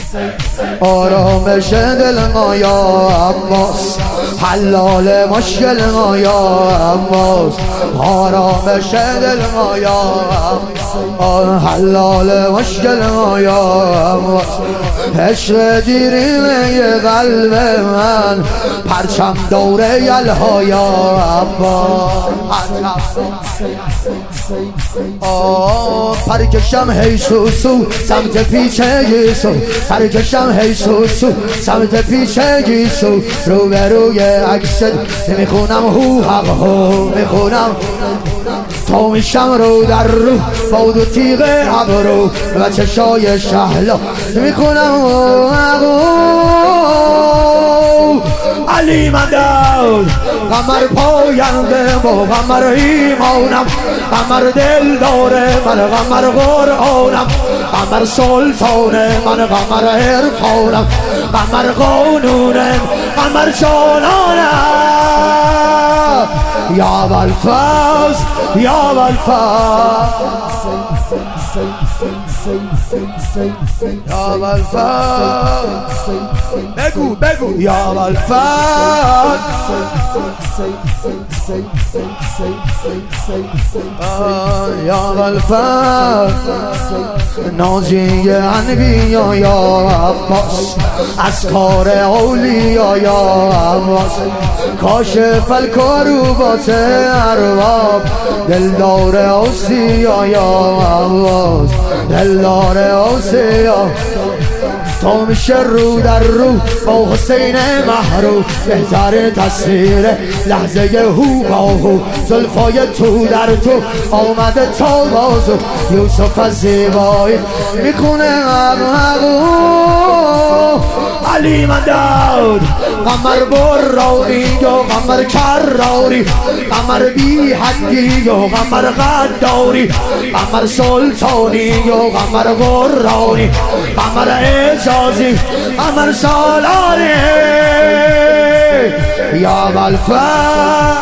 آرامش دل ما یا عباس، حلال مشکل ما یا عباس، آرامش دل ما یا عباس، حلال مشکل ما یا عباس. عشق دیرینه قلب من، پرچم دوره یلها یا عباس. پرکشم هی سوسو سمت پیچه گیسو، پرکشم هی سوسو سمت پیچه گیسو، روبروی عکست میخونم هو حق هو میخونم، تو میشم رو در رو با دو تیغ ابرو و چشای شهلا میخونم علی مدد قمر پاینده با قمر ایمانم، قمر دل داره من قمر قرآنم، قمر سلطانه من قمر عرفانم، قمر قانونم قمر جانانم. یا بالفاز یا بالفاز یا بالفاز، بگو بگو یا بالفاز یا بالفاز. ناجی انبیا یا عباس، از کار اولیا یا عباس، کاشف الکروبات ارباب، دلدار اوصیا یا عباس، دلدار اوصیا. تو میشه رو در رو با حسین محرو، بهتر تصویر لحظه هو با هو، زلفای تو در تو آمده تا بازو، یوسف از زیبایی میکنه عقو. علی مدد قمر برانی یا قمر کراری، قمر بی حدی یا قمر غداری، قمر سلطانی یا قمر قرانی، قمر اجازی قمر سالاری. یا بالفاز